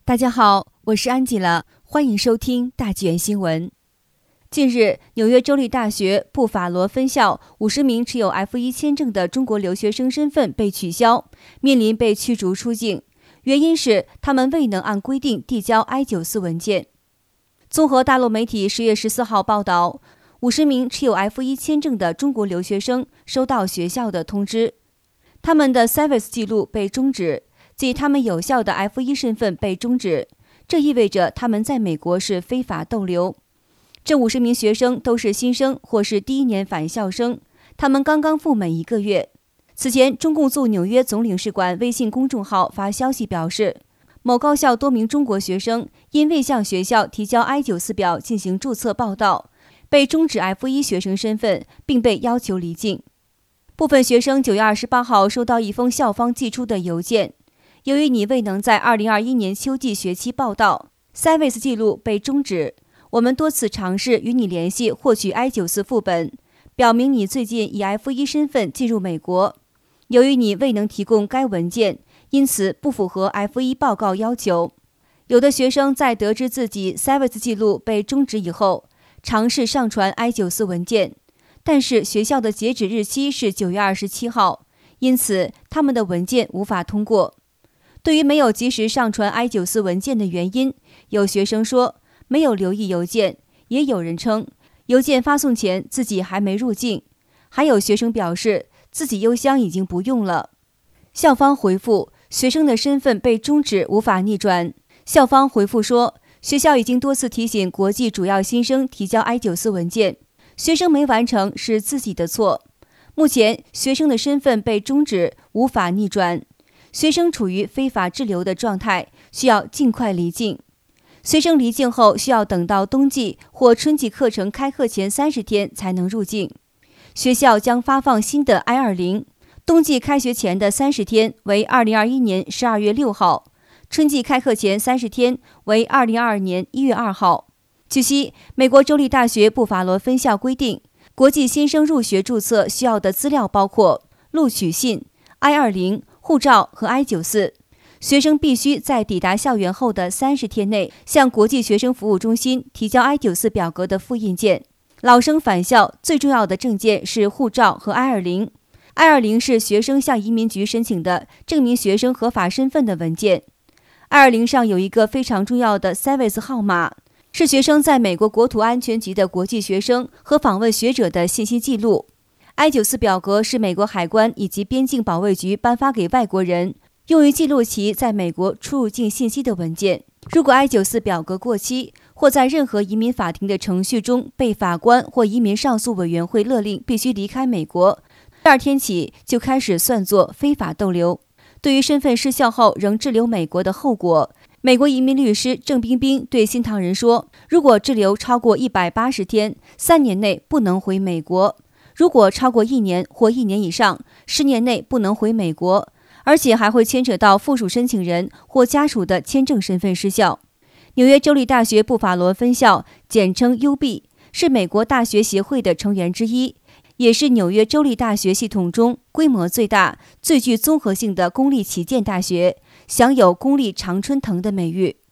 大家好，我是安吉拉，欢迎收听大纪元新闻。近日，纽约州立大学布法罗分校50名持有 F1 签证的中国留学生身份被取消，面临被驱逐出境，原因是他们未能按规定递交 I-94 文件。综合大陆媒体10月14号报道，50名持有 F1 签证的中国留学生收到学校的通知，他们的 Service 记录被终止，即他们有效的 F1 身份被终止，这意味着他们在美国是非法逗留。这50名学生都是新生或是第一年返校生，他们刚刚赴美1个月。此前，中共驻纽约总领事馆微信公众号发消息表示，某高校多名中国学生因未向学校提交 I-94 表进行注册报到，被终止 F1 学生身份，并被要求离境。部分学生9月28号收到一封校方寄出的邮件，由于你未能在2021年秋季学期报到 ，Service 记录被终止。我们多次尝试与你联系获取 I-94 副本，表明你最近以 F1 身份进入美国。由于你未能提供该文件，因此不符合 F1 报告要求。有的学生在得知自己 Service 记录被终止以后，尝试上传 I-94 文件，但是学校的截止日期是9月27号，因此他们的文件无法通过。对于没有及时上传 I-94 文件的原因，有学生说没有留意邮件，也有人称邮件发送前自己还没入境，还有学生表示自己邮箱已经不用了。校方回复，学生的身份被终止，无法逆转。校方回复说，学校已经多次提醒国际主要新生提交 I-94 文件，学生没完成是自己的错。目前学生的身份被终止，无法逆转，学生处于非法滞留的状态，需要尽快离境。学生离境后需要等到冬季或春季课程开课前30天才能入境。学校将发放新的 I-20， 冬季开学前的30天为2021年12月6号，春季开课前30天为2022年1月2号。据悉，美国州立大学布法罗分校规定，国际新生入学注册需要的资料包括录取信、I-20、护照和 I-94。学生必须在抵达校园后的30天内向国际学生服务中心提交 I-94 表格的复印件。老生返校最重要的证件是护照和 I-20。I-20 是学生向移民局申请的证明学生合法身份的文件。I-20 上有一个非常重要的 Service 号码，是学生在美国国土安全局的国际学生和访问学者的信息记录。I-94 表格是美国海关以及边境保卫局颁发给外国人，用于记录其在美国出入境信息的文件。如果 I-94 表格过期，或在任何移民法庭的程序中被法官或移民上诉委员会勒令必须离开美国，第2天起就开始算作非法逗留。对于身份失效后仍滞留美国的后果，美国移民律师郑彬彬对新唐人说，如果滞留超过180天，3年内不能回美国；如果超过1年或1年以上，10年内不能回美国，而且还会牵扯到附属申请人或家属的签证身份失效。纽约州立大学布法罗分校，简称 UB， 是美国大学协会的成员之一，也是纽约州立大学系统中规模最大、最具综合性的公立旗舰大学，享有公立常春藤的美誉。